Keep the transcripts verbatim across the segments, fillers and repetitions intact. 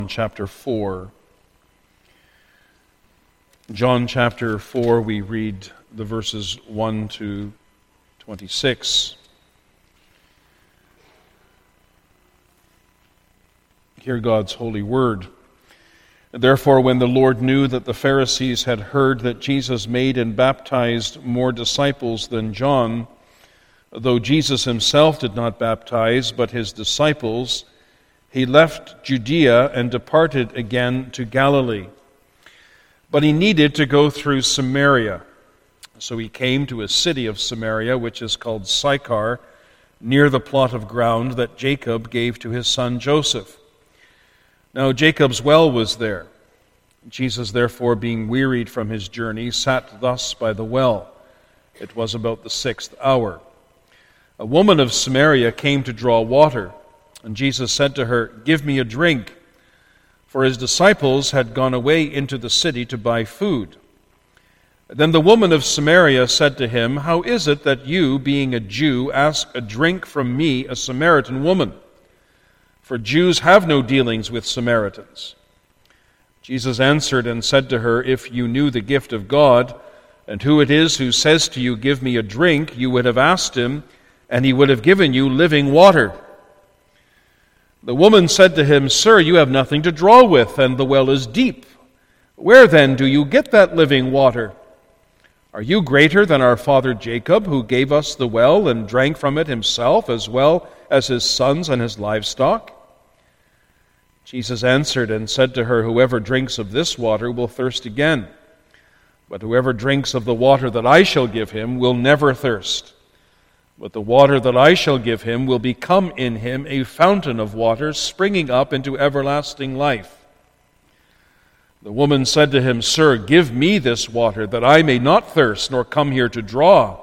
Chapter four. John chapter four, we read the verses one to twenty-six. Hear God's holy word. Therefore, when the Lord knew that the Pharisees had heard that Jesus made and baptized more disciples than John, though Jesus himself did not baptize, but his disciples, he left Judea and departed again to Galilee. But he needed to go through Samaria. So he came to a city of Samaria, which is called Sychar, near the plot of ground that Jacob gave to his son Joseph. Now Jacob's well was there. Jesus, therefore, being wearied from his journey, sat thus by the well. It was about the sixth hour. A woman of Samaria came to draw water, and Jesus said to her, "Give me a drink," for his disciples had gone away into the city to buy food. Then the woman of Samaria said to him, "How is it that you, being a Jew, ask a drink from me, a Samaritan woman? For Jews have no dealings with Samaritans." Jesus answered and said to her, "If you knew the gift of God, and who it is who says to you, 'Give me a drink,' you would have asked him, and he would have given you living water." The woman said to him, "Sir, you have nothing to draw with, and the well is deep. Where then do you get that living water? Are you greater than our father Jacob, who gave us the well and drank from it himself, as well as his sons and his livestock?" Jesus answered and said to her, "Whoever drinks of this water will thirst again. But whoever drinks of the water that I shall give him will never thirst. But the water that I shall give him will become in him a fountain of water springing up into everlasting life." The woman said to him, "Sir, give me this water, that I may not thirst, nor come here to draw."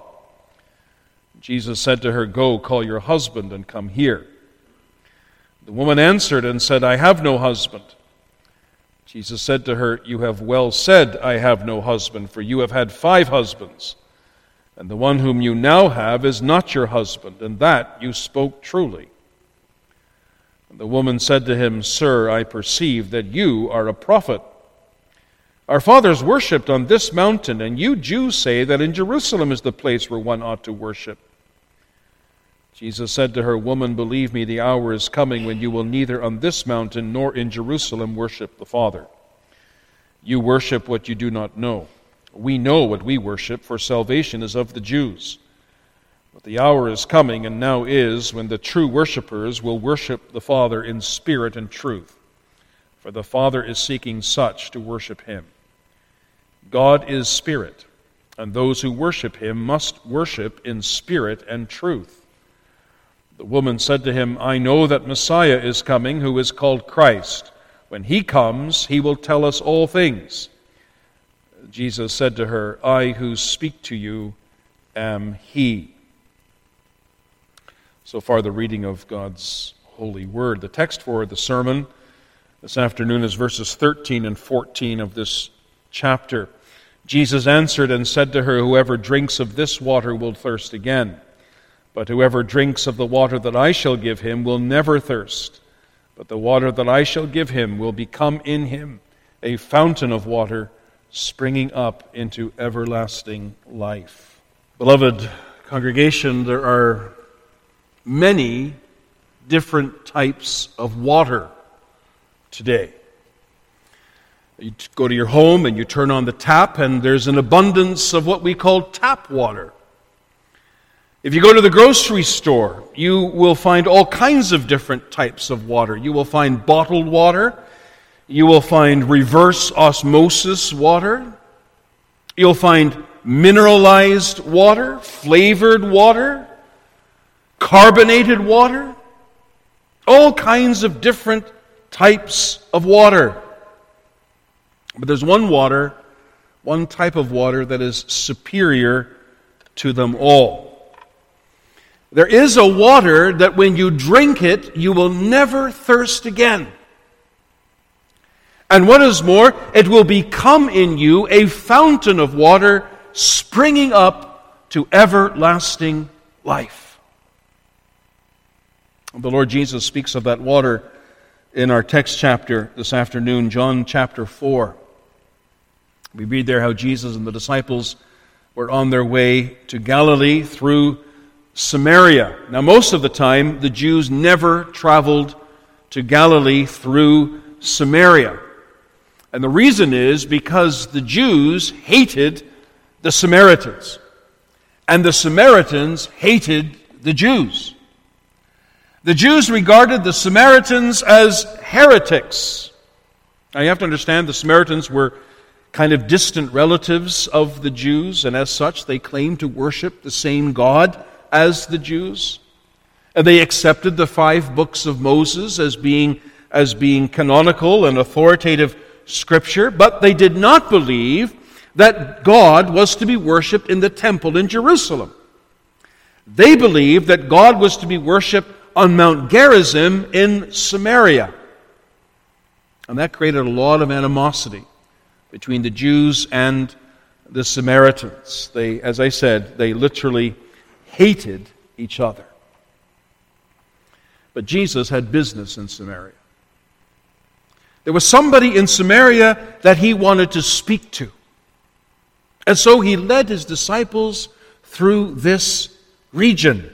Jesus said to her, "Go, call your husband and come here." The woman answered and said, "I have no husband." Jesus said to her, "You have well said, 'I have no husband,' for you have had five husbands, and the one whom you now have is not your husband, and that you spoke truly." And the woman said to him, "Sir, I perceive that you are a prophet. Our fathers worshipped on this mountain, and you Jews say that in Jerusalem is the place where one ought to worship." Jesus said to her, "Woman, believe me, the hour is coming when you will neither on this mountain nor in Jerusalem worship the Father. You worship what you do not know. We know what we worship, for salvation is of the Jews. But the hour is coming, and now is, when the true worshipers will worship the Father in spirit and truth. For the Father is seeking such to worship him. God is spirit, and those who worship him must worship in spirit and truth." The woman said to him, "I know that Messiah is coming, who is called Christ. When he comes, he will tell us all things." Jesus said to her, "I who speak to you am he." So far, the reading of God's holy word. The text for the sermon this afternoon is verses thirteen and fourteen of this chapter. Jesus answered and said to her, "Whoever drinks of this water will thirst again. But whoever drinks of the water that I shall give him will never thirst. But the water that I shall give him will become in him a fountain of water springing up into everlasting life." Beloved congregation, there are many different types of water today. You go to your home and you turn on the tap, and there's an abundance of what we call tap water. If you go to the grocery store, you will find all kinds of different types of water. You will find bottled water. You will find reverse osmosis water. You'll find mineralized water, flavored water, carbonated water, all kinds of different types of water. But there's one water, one type of water that is superior to them all. There is a water that when you drink it, you will never thirst again. And what is more, it will become in you a fountain of water springing up to everlasting life. The Lord Jesus speaks of that water in our text chapter this afternoon, John chapter four. We read there how Jesus and the disciples were on their way to Galilee through Samaria. Now, most of the time, the Jews never traveled to Galilee through Samaria. And the reason is because the Jews hated the Samaritans, and the Samaritans hated the Jews. The Jews regarded the Samaritans as heretics. Now, you have to understand the Samaritans were kind of distant relatives of the Jews, and as such, they claimed to worship the same God as the Jews. And they accepted the five books of Moses as being, as being canonical and authoritative scripture, but they did not believe that God was to be worshipped in the temple in Jerusalem. They believed that God was to be worshipped on Mount Gerizim in Samaria. And that created a lot of animosity between the Jews and the Samaritans. They, as I said, they literally hated each other. But Jesus had business in Samaria. There was somebody in Samaria that he wanted to speak to. And so he led his disciples through this region.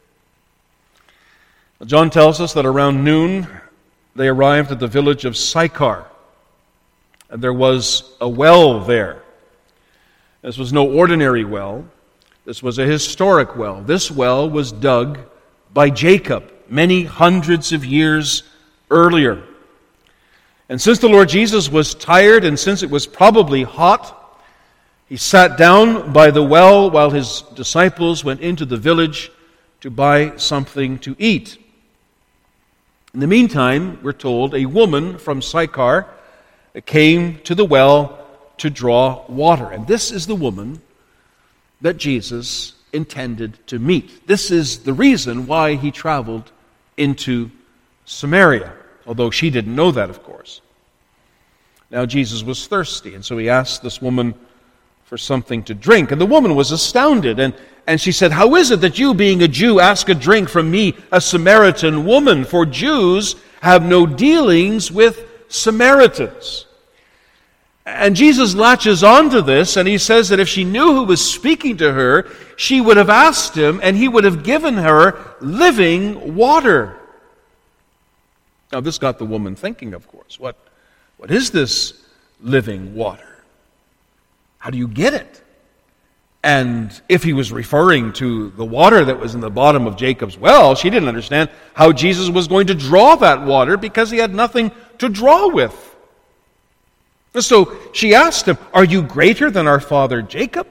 John tells us that around noon they arrived at the village of Sychar, and there was a well there. This was no ordinary well. This was a historic well. This well was dug by Jacob many hundreds of years earlier. And since the Lord Jesus was tired, and since it was probably hot, he sat down by the well while his disciples went into the village to buy something to eat. In the meantime, we're told, a woman from Sychar came to the well to draw water. And this is the woman that Jesus intended to meet. This is the reason why he traveled into Samaria, although she didn't know that, of course. Now Jesus was thirsty, and so he asked this woman for something to drink. And the woman was astounded, and, and she said, "How is it that you, being a Jew, ask a drink from me, a Samaritan woman? For Jews have no dealings with Samaritans." And Jesus latches onto this, and he says that if she knew who was speaking to her, she would have asked him, and he would have given her living water. Now this got the woman thinking, of course. What, what is this living water? How do you get it? And if he was referring to the water that was in the bottom of Jacob's well, she didn't understand how Jesus was going to draw that water because he had nothing to draw with. So she asked him, "Are you greater than our father Jacob?"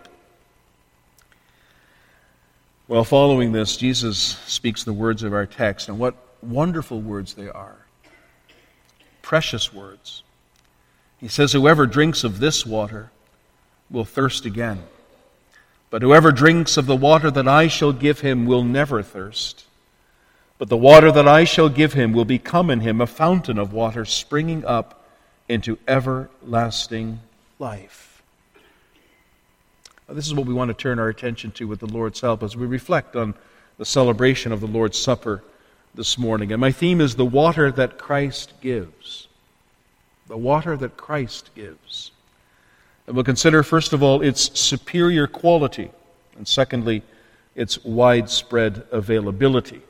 Well, following this, Jesus speaks the words of our text, and what wonderful words they are. Precious words. He says, "Whoever drinks of this water will thirst again. But whoever drinks of the water that I shall give him will never thirst. But the water that I shall give him will become in him a fountain of water springing up into everlasting life." Now, this is what we want to turn our attention to with the Lord's help as we reflect on the celebration of the Lord's Supper this morning. And my theme is the water that Christ gives. The water that Christ gives. And we'll consider, first of all, its superior quality, and secondly, its widespread availability.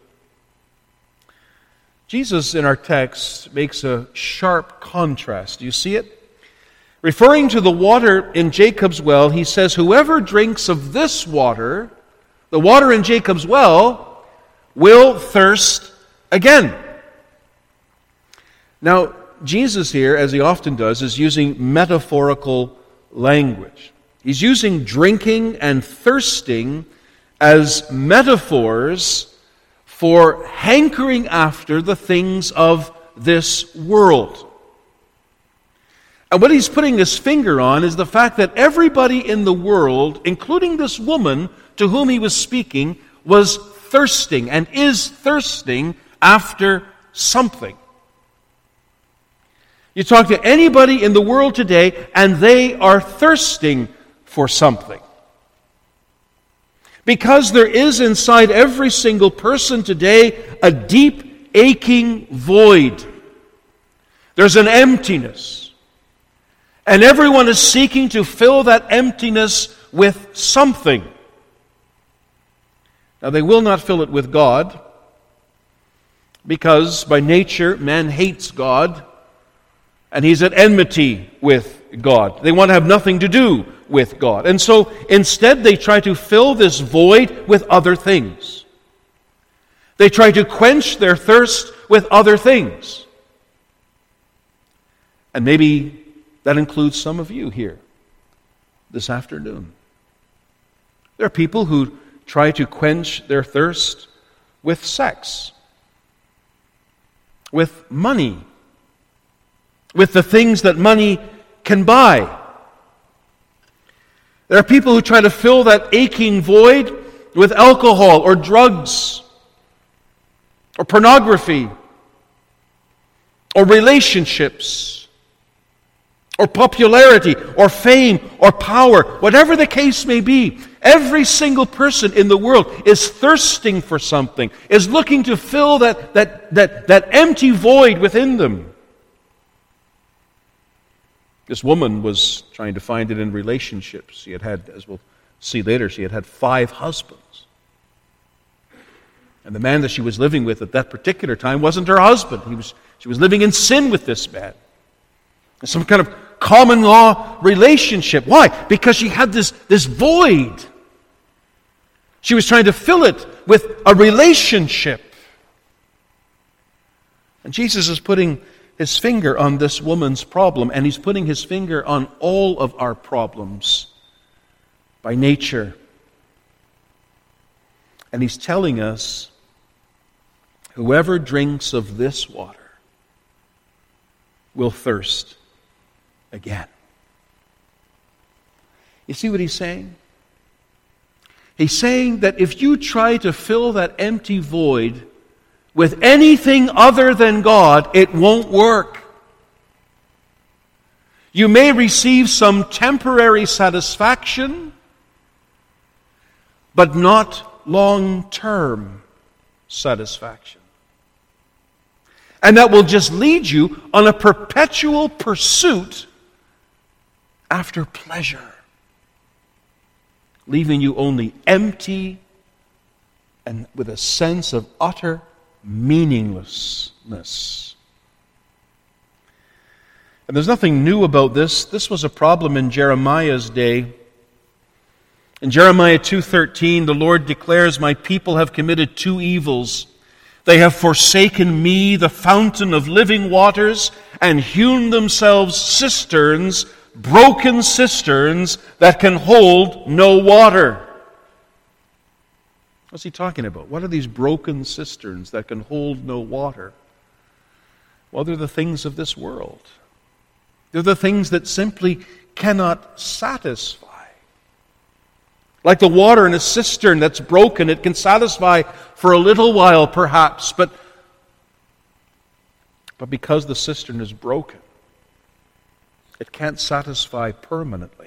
Jesus, in our text, makes a sharp contrast. Do you see it? Referring to the water in Jacob's well, he says, "Whoever drinks of this water, the water in Jacob's well, will thirst again." Now, Jesus here, as he often does, is using metaphorical language. He's using drinking and thirsting as metaphors for hankering after the things of this world. And what he's putting his finger on is the fact that everybody in the world, including this woman to whom he was speaking, was thirsting and is thirsting after something. You talk to anybody in the world today, and they are thirsting for something. Because there is inside every single person today a deep, aching void. There's an emptiness. And everyone is seeking to fill that emptiness with something. Now, they will not fill it with God, because by nature man hates God, and he's at enmity with God. They want to have nothing to do with God. And so instead they try to fill this void with other things. They try to quench their thirst with other things. And maybe that includes some of you here this afternoon. There are people who try to quench their thirst with sex, with money, with the things that money can buy. There are people who try to fill that aching void with alcohol or drugs or pornography or relationships or popularity or fame or power. Whatever the case may be, every single person in the world is thirsting for something, is looking to fill that, that, that, that empty void within them. This woman was trying to find it in relationships. She had had, as we'll see later, she had had five husbands. And the man that she was living with at that particular time wasn't her husband. He was, she was living in sin with this man. Some kind of common law relationship. Why? Because she had this, this void. She was trying to fill it with a relationship. And Jesus is putting his finger on this woman's problem, and he's putting his finger on all of our problems by nature. And he's telling us, whoever drinks of this water will thirst again. You see what he's saying? He's saying that if you try to fill that empty void with anything other than God, it won't work. You may receive some temporary satisfaction, but not long-term satisfaction. And that will just lead you on a perpetual pursuit after pleasure, leaving you only empty and with a sense of utter meaninglessness. And there's nothing new about this. This was a problem in Jeremiah's day. In Jeremiah two thirteen, the Lord declares, "My people have committed two evils. They have forsaken me, the fountain of living waters, and hewn themselves cisterns, broken cisterns that can hold no water." What's he talking about? What are these broken cisterns that can hold no water? Well, they're the things of this world. They're the things that simply cannot satisfy. Like the water in a cistern that's broken, it can satisfy for a little while perhaps, but, but because the cistern is broken, it can't satisfy permanently.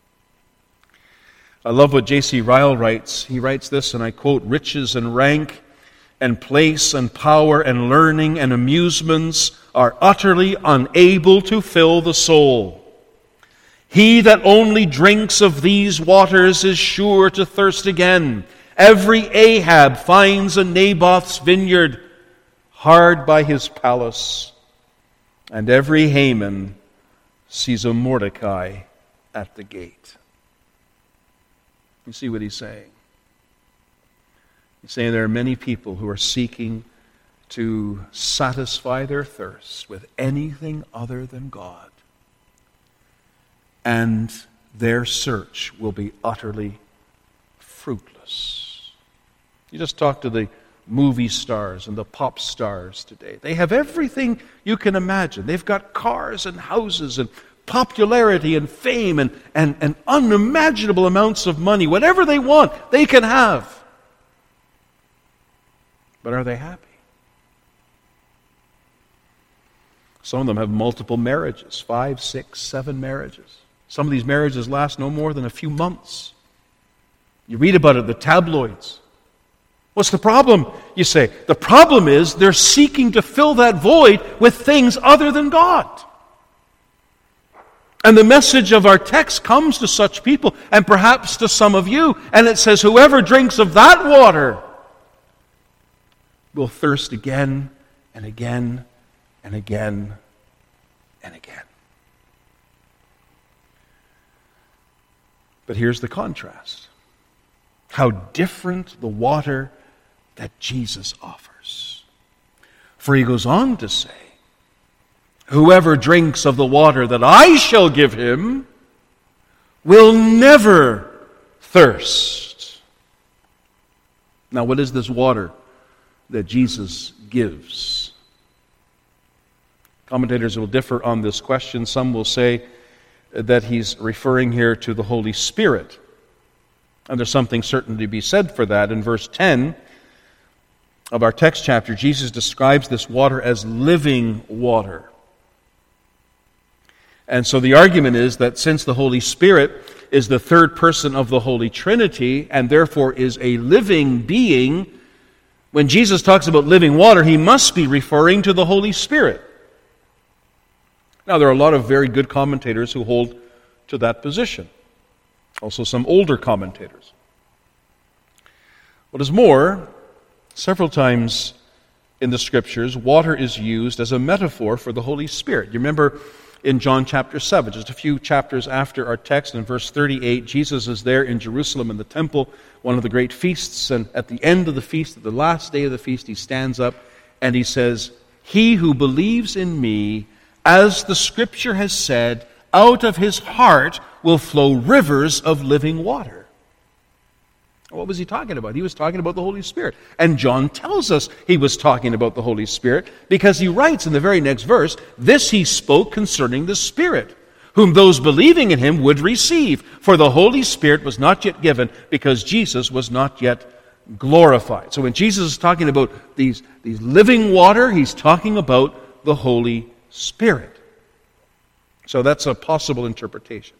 I love what J C Ryle writes. He writes this, and I quote, "Riches and rank and place and power and learning and amusements are utterly unable to fill the soul. He that only drinks of these waters is sure to thirst again. Every Ahab finds a Naboth's vineyard hard by his palace, and every Haman sees a Mordecai at the gate." You see what he's saying? He's saying there are many people who are seeking to satisfy their thirst with anything other than God, and their search will be utterly fruitless. You just talk to the movie stars and the pop stars today. They have everything you can imagine. They've got cars and houses and popularity and fame and, and, and unimaginable amounts of money. Whatever they want, they can have. But are they happy? Some of them have multiple marriages, five, six, seven marriages. Some of these marriages last no more than a few months. You read about it in the tabloids. What's the problem, you say? The problem is they're seeking to fill that void with things other than God. And the message of our text comes to such people, and perhaps to some of you, and it says, whoever drinks of that water will thirst again and again and again and again. But here's the contrast. How different the water that Jesus offers. For he goes on to say, whoever drinks of the water that I shall give him will never thirst. Now, what is this water that Jesus gives? Commentators will differ on this question. Some will say that he's referring here to the Holy Spirit. And there's something certain to be said for that. In verse ten of our text chapter, Jesus describes this water as living water. And so the argument is that since the Holy Spirit is the third person of the Holy Trinity, and therefore is a living being, when Jesus talks about living water, he must be referring to the Holy Spirit. Now, there are a lot of very good commentators who hold to that position. Also some older commentators. What is more, several times in the Scriptures, water is used as a metaphor for the Holy Spirit. You remember in John chapter seven, just a few chapters after our text, in verse thirty-eight, Jesus is there in Jerusalem in the temple, one of the great feasts, and at the end of the feast, at the last day of the feast, he stands up and he says, "He who believes in me, as the Scripture has said, out of his heart will flow rivers of living water." What was he talking about? He was talking about the Holy Spirit. And John tells us he was talking about the Holy Spirit because he writes in the very next verse, "This he spoke concerning the Spirit, whom those believing in him would receive. For the Holy Spirit was not yet given because Jesus was not yet glorified." So when Jesus is talking about these, these living water, he's talking about the Holy Spirit. So that's a possible interpretation.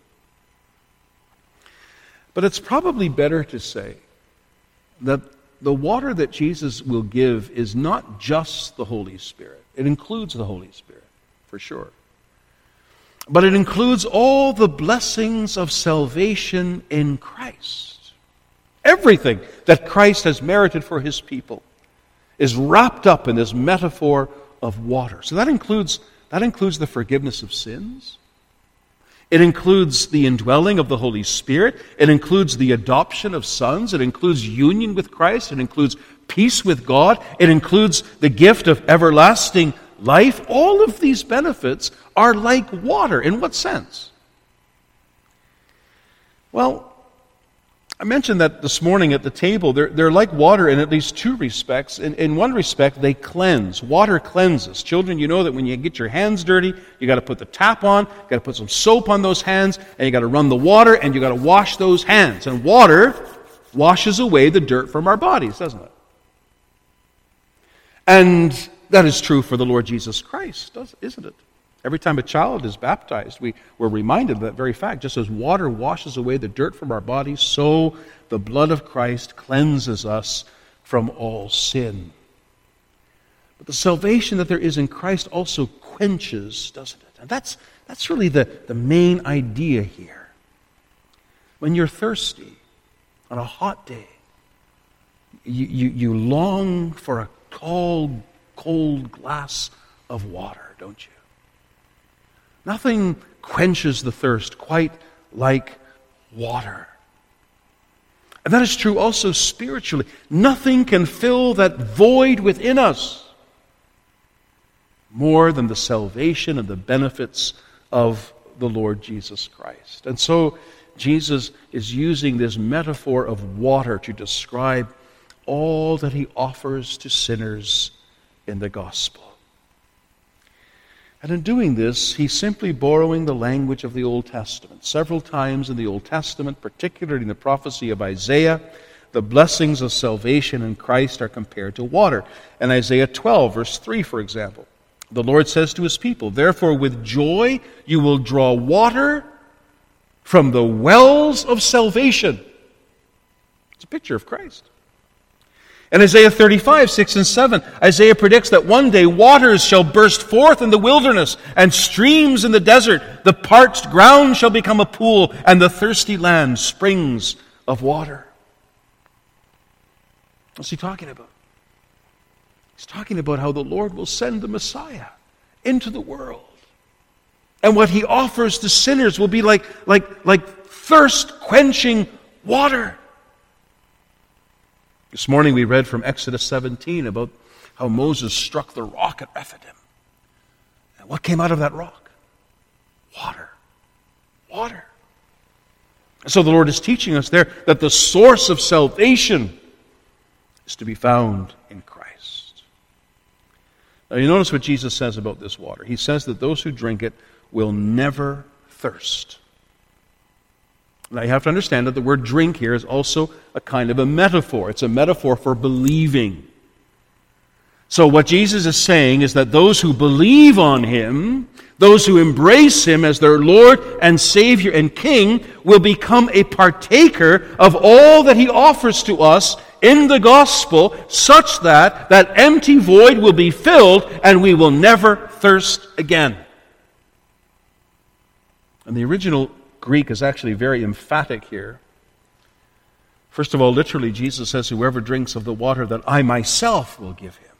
But it's probably better to say that the water that Jesus will give is not just the Holy Spirit. It includes the Holy Spirit, for sure. But it includes all the blessings of salvation in Christ. Everything that Christ has merited for his people is wrapped up in this metaphor of water. So that includes, that includes the forgiveness of sins. It includes the indwelling of the Holy Spirit. It includes the adoption of sons. It includes union with Christ. It includes peace with God. It includes the gift of everlasting life. All of these benefits are like water. In what sense? Well, I mentioned that this morning at the table. They're, they're like water in at least two respects. In, in one respect, they cleanse. Water cleanses. Children, you know that when you get your hands dirty, you got to put the tap on, you got to put some soap on those hands, and you got to run the water, and you got to wash those hands. And water washes away the dirt from our bodies, doesn't it? And that is true for the Lord Jesus Christ, isn't it? Every time a child is baptized, we, we're reminded of that very fact. Just as water washes away the dirt from our bodies, so the blood of Christ cleanses us from all sin. But the salvation that there is in Christ also quenches, doesn't it? And that's, that's really the, the main idea here. When you're thirsty on a hot day, you, you, you long for a tall, cold glass of water, don't you? Nothing quenches the thirst quite like water. And that is true also spiritually. Nothing can fill that void within us more than the salvation and the benefits of the Lord Jesus Christ. And so Jesus is using this metaphor of water to describe all that he offers to sinners in the gospel. And in doing this, he's simply borrowing the language of the Old Testament. Several times in the Old Testament, particularly in the prophecy of Isaiah, the blessings of salvation in Christ are compared to water. In Isaiah twelve, verse three, for example, the Lord says to his people, "Therefore with joy you will draw water from the wells of salvation." It's a picture of Christ. In Isaiah thirty-five, six and seven, Isaiah predicts that one day waters shall burst forth in the wilderness and streams in the desert. The parched ground shall become a pool, and the thirsty land springs of water. What's he talking about? He's talking about how the Lord will send the Messiah into the world. And what he offers to sinners will be like, like, like thirst-quenching water. This morning we read from Exodus seventeen about how Moses struck the rock at Rephidim. And what came out of that rock? Water. Water. And so the Lord is teaching us there that the source of salvation is to be found in Christ. Now you notice what Jesus says about this water. He says that those who drink it will never thirst. Now you have to understand that the word drink here is also a kind of a metaphor. It's a metaphor for believing. So what Jesus is saying is that those who believe on Him, those who embrace Him as their Lord and Savior and King, will become a partaker of all that He offers to us in the gospel, such that that empty void will be filled and we will never thirst again. And the original Greek is actually very emphatic here. First of all, literally, Jesus says, whoever drinks of the water that I myself will give him.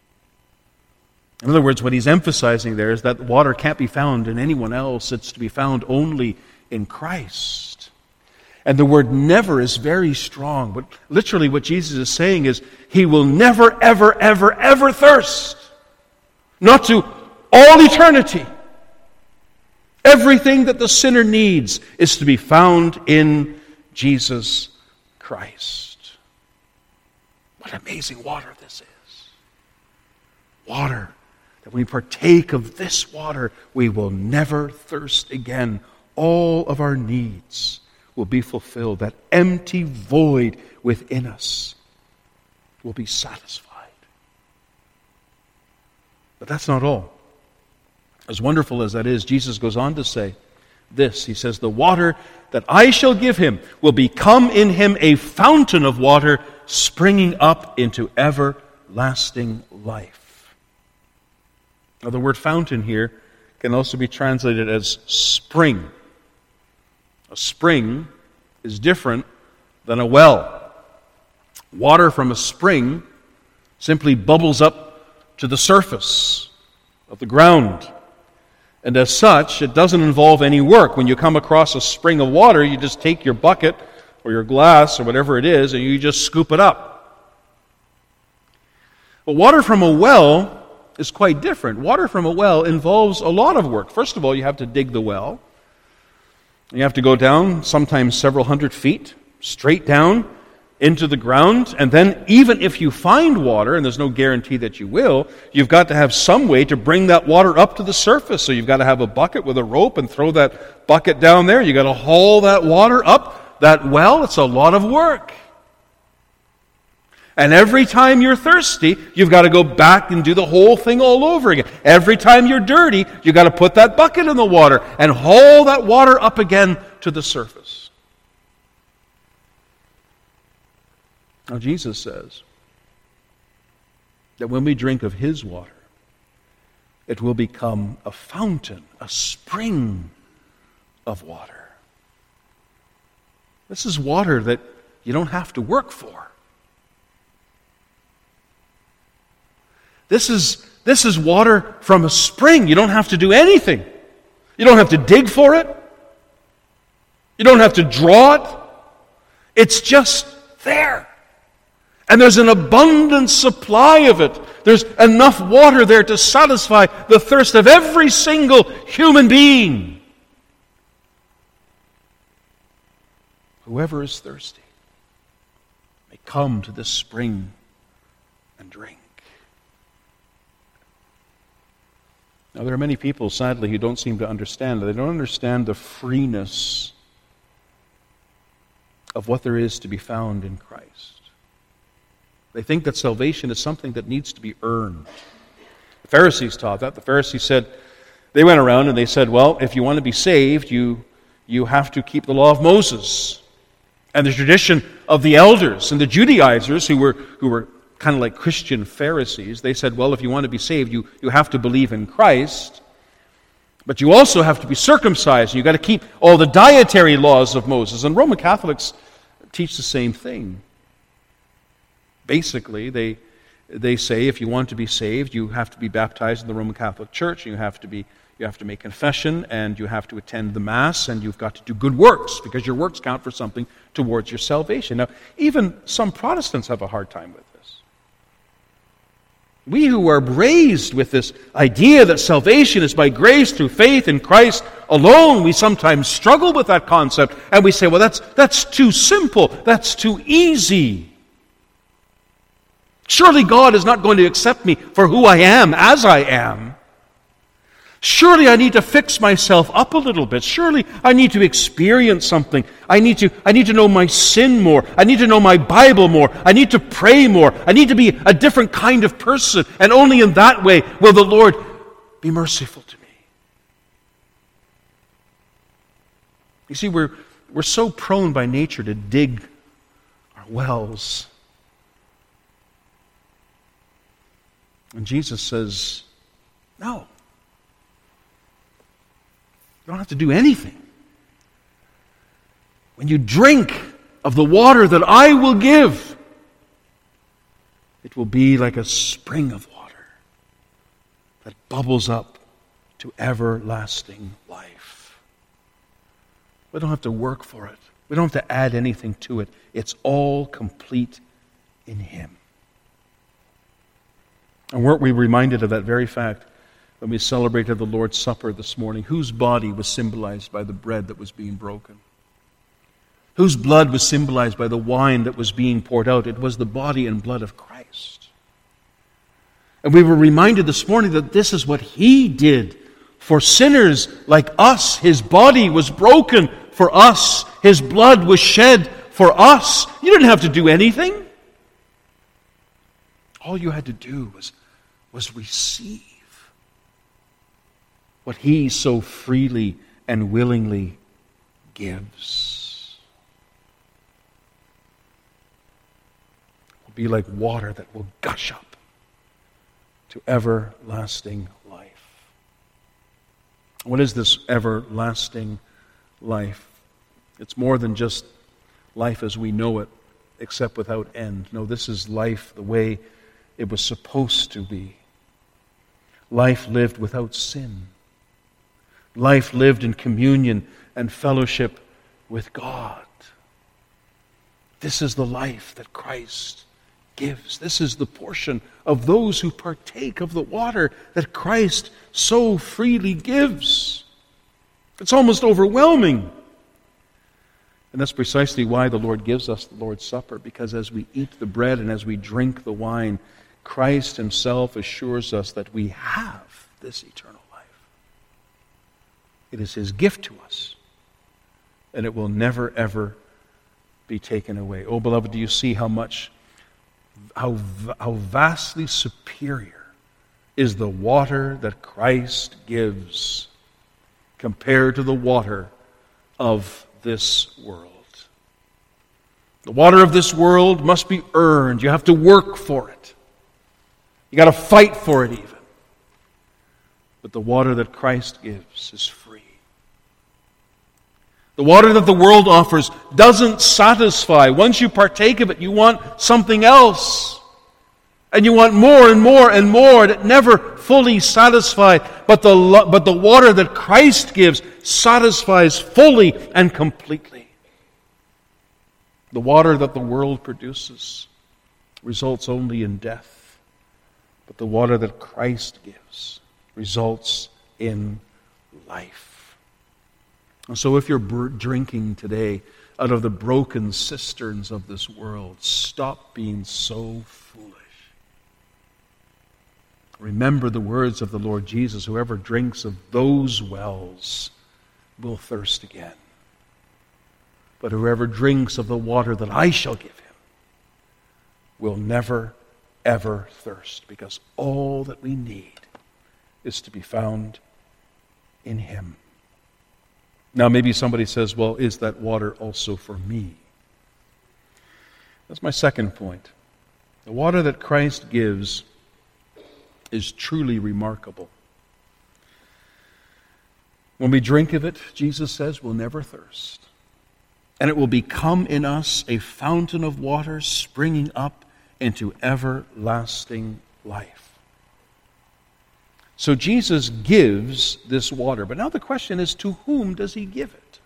In other words, what he's emphasizing there is that water can't be found in anyone else. It's to be found only in Christ. And the word never is very strong. But literally what Jesus is saying is, he will never, ever, ever, ever thirst. Not to all eternity. Everything that the sinner needs is to be found in Jesus Christ. What amazing water this is. Water. That when we partake of this water, we will never thirst again. All of our needs will be fulfilled. That empty void within us will be satisfied. But that's not all. As wonderful as that is, Jesus goes on to say this. He says, the water that I shall give him will become in him a fountain of water springing up into everlasting life. Now the word fountain here can also be translated as spring. A spring is different than a well. Water from a spring simply bubbles up to the surface of the ground. And as such, it doesn't involve any work. When you come across a spring of water, you just take your bucket or your glass or whatever it is, and you just scoop it up. But water from a well is quite different. Water from a well involves a lot of work. First of all, you have to dig the well. You have to go down, sometimes several hundred feet, straight down into the ground, and then even if you find water, and there's no guarantee that you will, you've got to have some way to bring that water up to the surface. So you've got to have a bucket with a rope and throw that bucket down there. You've got to haul that water up that well. It's a lot of work. And every time you're thirsty, you've got to go back and do the whole thing all over again. Every time you're dirty, you've got to put that bucket in the water and haul that water up again to the surface. Now Jesus says that when we drink of his water, it will become a fountain, a spring of water. This is water that you don't have to work for. This is, this is water from a spring. You don't have to do anything. You don't have to dig for it. You don't have to draw it. It's just there. And there's an abundant supply of it. There's enough water there to satisfy the thirst of every single human being. Whoever is thirsty may come to this spring and drink. Now, there are many people, sadly, who don't seem to understand. They don't understand the freeness of what there is to be found in Christ. They think that salvation is something that needs to be earned. The Pharisees taught that. The Pharisees said, they went around and they said, well, if you want to be saved, you, you have to keep the law of Moses. And the tradition of the elders and the Judaizers, who were who were kind of like Christian Pharisees. They said, well, if you want to be saved, you, you have to believe in Christ, but you also have to be circumcised. You've got to keep all the dietary laws of Moses. And Roman Catholics teach the same thing. Basically, they they say if you want to be saved, you have to be baptized in the Roman Catholic Church, you have to be you have to make confession, and you have to attend the Mass, and you've got to do good works, because your works count for something towards your salvation. Now, even some Protestants have a hard time with this. We who are raised with this idea that salvation is by grace through faith in Christ alone, we sometimes struggle with that concept, and we say, well, that's, that's too simple, that's too easy. Surely God is not going to accept me for who I am, as I am. Surely I need to fix myself up a little bit. Surely I need to experience something. I need to, I need to know my sin more. I need to know my Bible more. I need to pray more. I need to be a different kind of person. And only in that way will the Lord be merciful to me. You see, we're, we're so prone by nature to dig our wells. And Jesus says, no. You don't have to do anything. When you drink of the water that I will give, it will be like a spring of water that bubbles up to everlasting life. We don't have to work for it. We don't have to add anything to it. It's all complete in Him. And weren't we reminded of that very fact when we celebrated the Lord's Supper this morning? Whose body was symbolized by the bread that was being broken? Whose blood was symbolized by the wine that was being poured out? It was the body and blood of Christ. And we were reminded this morning that this is what He did for sinners like us. His body was broken for us. His blood was shed for us. You didn't have to do anything. All you had to do was, was receive what He so freely and willingly gives. It will be like water that will gush up to everlasting life. What is this everlasting life? It's more than just life as we know it, except without end. No, this is life the way it was supposed to be. Life lived without sin. Life lived in communion and fellowship with God. This is the life that Christ gives. This is the portion of those who partake of the water that Christ so freely gives. It's almost overwhelming. And that's precisely why the Lord gives us the Lord's Supper, because as we eat the bread and as we drink the wine, Christ Himself assures us that we have this eternal life. It is His gift to us, and it will never, ever be taken away. Oh, beloved, do you see how much, how, how vastly superior is the water that Christ gives compared to the water of this world? The water of this world must be earned. You have to work for it. You got to fight for it even. But the water that Christ gives is free. The water that the world offers doesn't satisfy. Once you partake of it, you want something else. And you want more and more and more, and it never fully satisfies. But the, but the water that Christ gives satisfies fully and completely. The water that the world produces results only in death. But the water that Christ gives results in life. And so if you're br- drinking today out of the broken cisterns of this world, stop being so foolish. Remember the words of the Lord Jesus, whoever drinks of those wells will thirst again. But whoever drinks of the water that I shall give him will never, ever thirst, because all that we need is to be found in Him. Now maybe somebody says, well, is that water also for me? That's my second point. The water that Christ gives is truly remarkable. When we drink of it, Jesus says, we'll never thirst. And it will become in us a fountain of water springing up into everlasting life. So Jesus gives this water. But now the question is, to whom does he give it?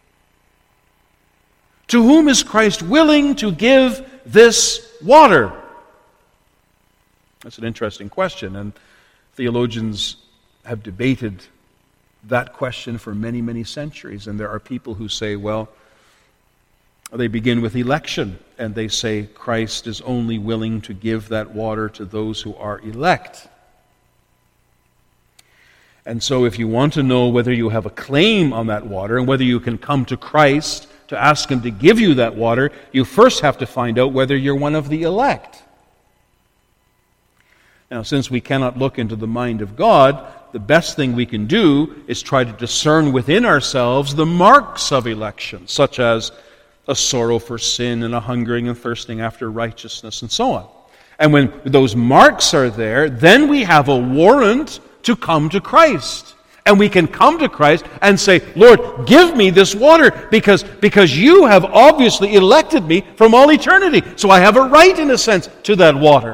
To whom is Christ willing to give this water? That's an interesting question, and theologians have debated that question for many, many centuries. And there are people who say, well, they begin with election, and they say Christ is only willing to give that water to those who are elect. And so if you want to know whether you have a claim on that water and whether you can come to Christ to ask Him to give you that water, you first have to find out whether you're one of the elect. Now, since we cannot look into the mind of God, the best thing we can do is try to discern within ourselves the marks of election, such as a sorrow for sin and a hungering and thirsting after righteousness and so on. And when those marks are there, then we have a warrant to come to Christ. And we can come to Christ and say, Lord, give me this water because, because you have obviously elected me from all eternity. So I have a right, in a sense, to that water.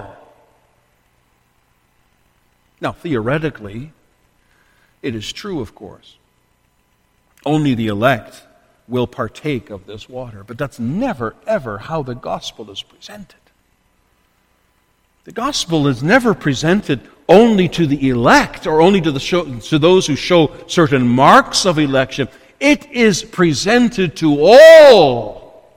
Now, theoretically, it is true, of course. Only the elect will partake of this water. But that's never, ever how the gospel is presented. The gospel is never presented only to the elect or only to, the show, to those who show certain marks of election. It is presented to all.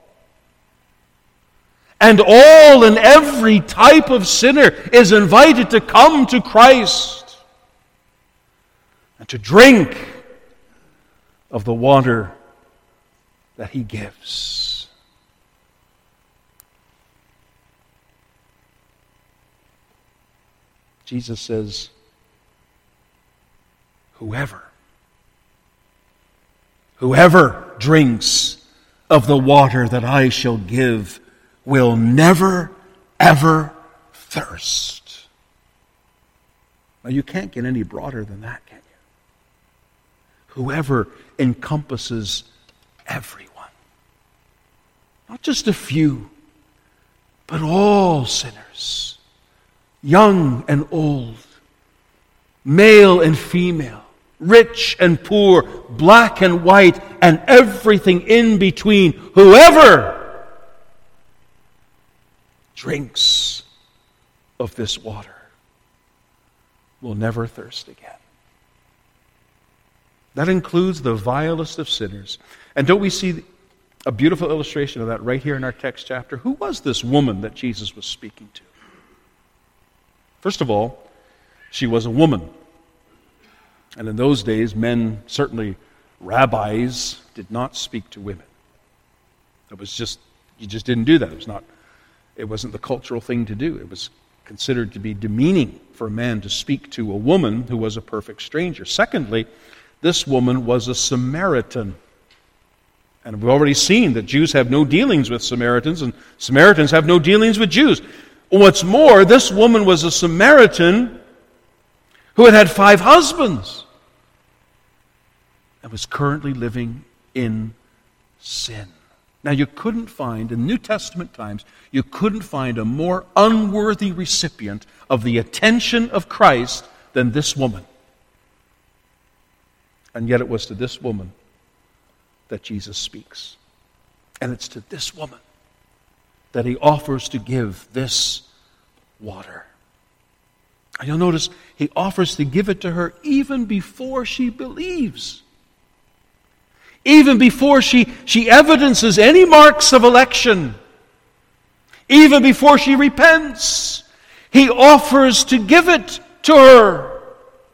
And all and every type of sinner is invited to come to Christ and to drink of the water that He gives. Jesus says, whoever, whoever drinks of the water that I shall give will never, ever thirst. Now, you can't get any broader than that, can you? Whoever encompasses everyone. Not just a few, but all sinners. Young and old, male and female, rich and poor, black and white, and everything in between. Whoever drinks of this water will never thirst again. That includes the vilest of sinners. And don't we see a beautiful illustration of that right here in our text chapter? Who was this woman that Jesus was speaking to? First of all, she was a woman. And in those days, men, certainly rabbis, did not speak to women. It was just, you just didn't do that. It was not, it wasn't the cultural thing to do. It was considered to be demeaning for a man to speak to a woman who was a perfect stranger. Secondly, this woman was a Samaritan. And we've already seen that Jews have no dealings with Samaritans, and Samaritans have no dealings with Jews. What's more, this woman was a Samaritan who had had five husbands and was currently living in sin. Now, you couldn't find, in New Testament times, you couldn't find a more unworthy recipient of the attention of Christ than this woman. And yet it was to this woman that Jesus speaks. And it's to this woman that He offers to give this water. And you'll notice He offers to give it to her even before she believes. Even before she, she evidences any marks of election. Even before she repents. He offers to give it to her.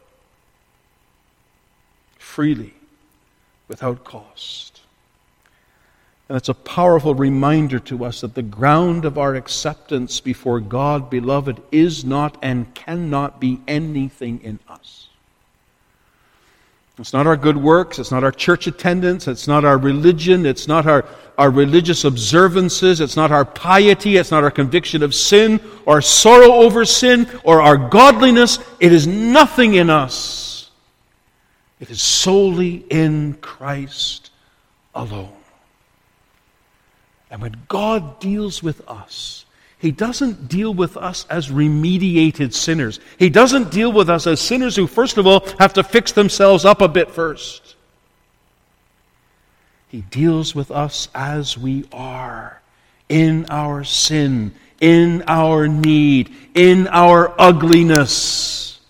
Freely, without cost. And it's a powerful reminder to us that the ground of our acceptance before God, beloved, is not and cannot be anything in us. It's not our good works, it's not our church attendance, it's not our religion, it's not our our religious observances. It's not our piety. It's not our conviction of sin or sorrow over sin or our godliness. It is nothing in us. It is solely in Christ alone. And when God deals with us, He doesn't deal with us as remediated sinners. He doesn't deal with us as sinners who, first of all, have to fix themselves up a bit first. He deals with us as we are, in our sin, in our need, in our ugliness.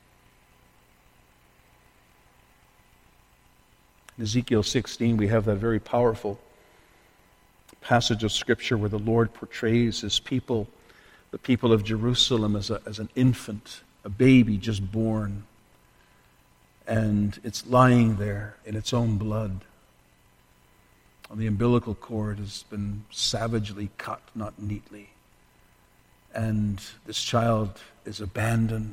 In Ezekiel sixteen, we have that very powerful passage of Scripture where the Lord portrays His people, the people of Jerusalem, as, a, as an infant, a baby just born. And it's lying there in its own blood. The umbilical cord has been savagely cut, not neatly. And this child is abandoned.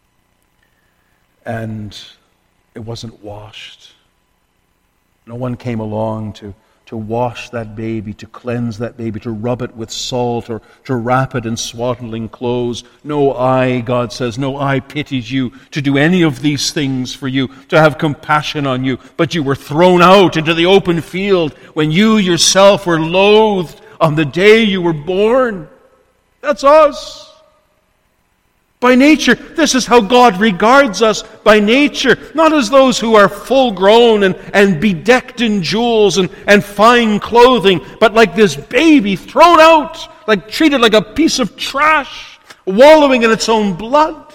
And it wasn't washed. No one came along to, to wash that baby, to cleanse that baby, to rub it with salt, or to wrap it in swaddling clothes. No eye, God says, no eye pities you to do any of these things for you, to have compassion on you. But you were thrown out into the open field when you yourself were loathed on the day you were born. That's us. By nature, this is how God regards us by nature, not as those who are full grown and, and bedecked in jewels and, and fine clothing, but like this baby thrown out, like treated like a piece of trash, wallowing in its own blood.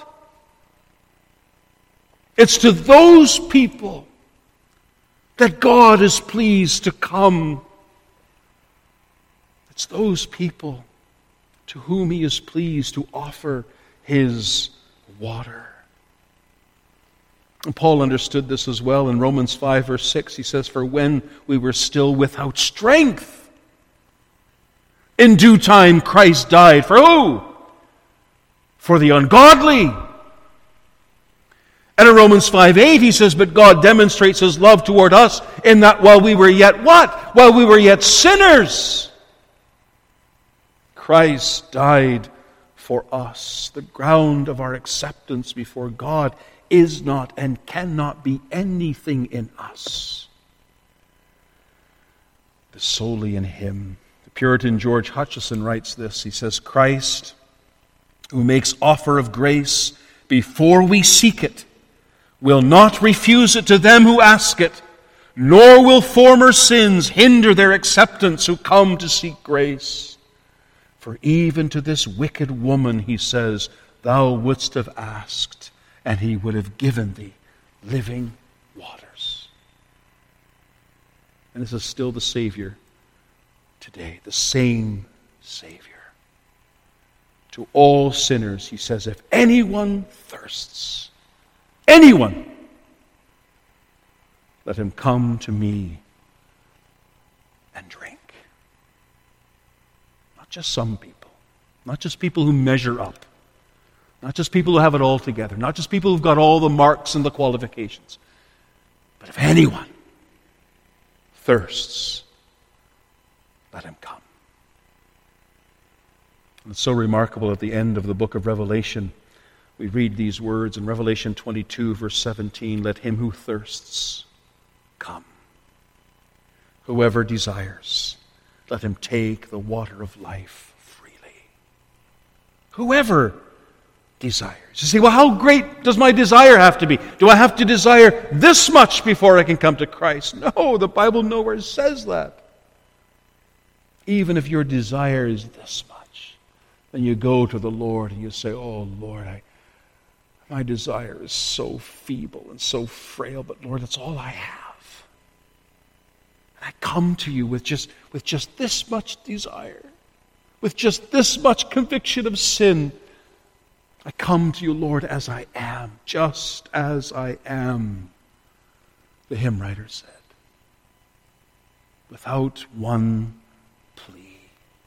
It's to those people that God is pleased to come. It's those people to whom He is pleased to offer His water. And Paul understood this as well. In Romans five, verse six, he says, "For when we were still without strength, in due time Christ died." For who? For the ungodly. And in Romans five eight, he says, "But God demonstrates His love toward us in that while we were yet what? While we were yet sinners, Christ died for us." The ground of our acceptance before God is not and cannot be anything in us. It is solely in Him. The Puritan George Hutcheson writes this. He says, "Christ, who makes offer of grace before we seek it, will not refuse it to them who ask it, nor will former sins hinder their acceptance who come to seek grace. For even to this wicked woman," he says, "thou wouldst have asked, and He would have given thee living waters." And this is still the Savior today, the same Savior. To all sinners, He says, "If anyone thirsts, anyone, let him come to me and drink." Not just some people. Not just people who measure up. Not just people who have it all together. Not just people who've got all the marks and the qualifications. But if anyone thirsts, let him come. And it's so remarkable at the end of the book of Revelation. We read these words in Revelation twenty-two, verse seventeen, "Let him who thirsts come. Whoever desires, let him take the water of life freely." Whoever desires. You say, well, how great does my desire have to be? Do I have to desire this much before I can come to Christ? No, the Bible nowhere says that. Even if your desire is this much, then you go to the Lord and you say, "Oh, Lord, I, my desire is so feeble and so frail, but Lord, that's all I have. I come to you with just, with just this much desire, with just this much conviction of sin. I come to you, Lord, as I am, just as I am," the hymn writer said, without one plea.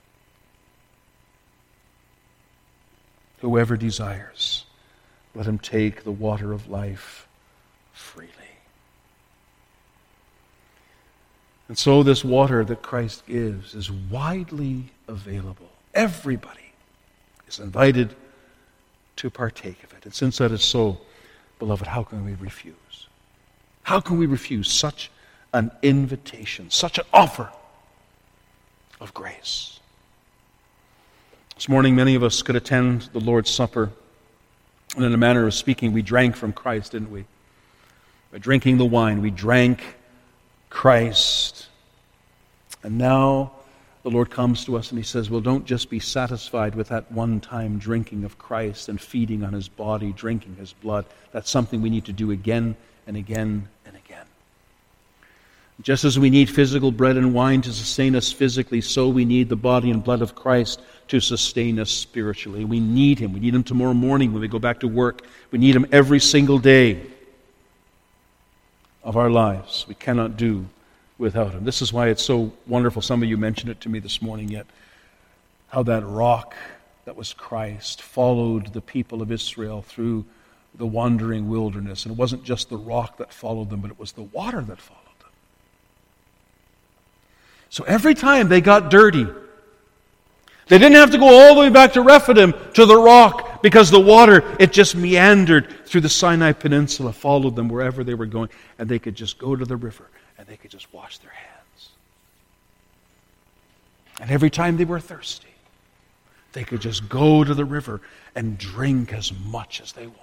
Whoever desires, let him take the water of life freely. And so this water that Christ gives is widely available. Everybody is invited to partake of it. And since that is so, beloved, how can we refuse? How can we refuse such an invitation, such an offer of grace? This morning, many of us could attend the Lord's Supper, and in a manner of speaking, we drank from Christ, didn't we? By drinking the wine, we drank Christ. And now the Lord comes to us and He says, well, don't just be satisfied with that one-time drinking of Christ and feeding on His body, drinking His blood. That's something we need to do again and again and again. Just as we need physical bread and wine to sustain us physically, so we need the body and blood of Christ to sustain us spiritually. We need Him. We need Him tomorrow morning when we go back to work. We need Him every single day of our lives. We cannot do without Him. This is why it's so wonderful. Some of you mentioned it to me this morning yet. How that rock that was Christ followed the people of Israel through the wandering wilderness. And it wasn't just the rock that followed them, but it was the water that followed them. So every time they got dirty, they didn't have to go all the way back to Rephidim, to the rock, because the water, it just meandered through the Sinai Peninsula, followed them wherever they were going, and they could just go to the river, and they could just wash their hands. And every time they were thirsty, they could just go to the river and drink as much as they wanted.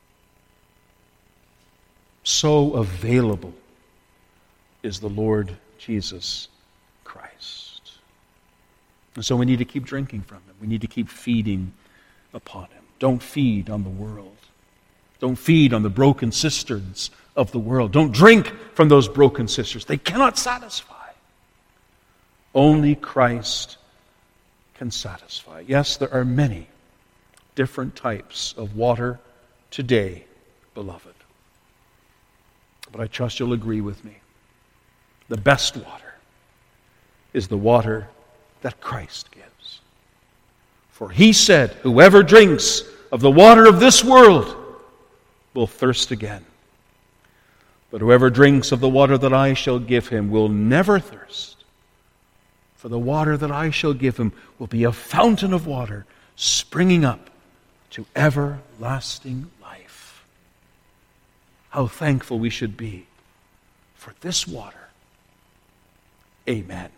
So available is the Lord Jesus Christ. And so we need to keep drinking from Him. We need to keep feeding upon Him. Don't feed on the world. Don't feed on the broken cisterns of the world. Don't drink from those broken cisterns. They cannot satisfy. Only Christ can satisfy. Yes, there are many different types of water today, beloved. But I trust you'll agree with me. The best water is the water that Christ gives. For He said, whoever drinks of the water of this world will thirst again. But whoever drinks of the water that I shall give him will never thirst. For the water that I shall give him will be a fountain of water springing up to everlasting life. How thankful we should be for this water. Amen.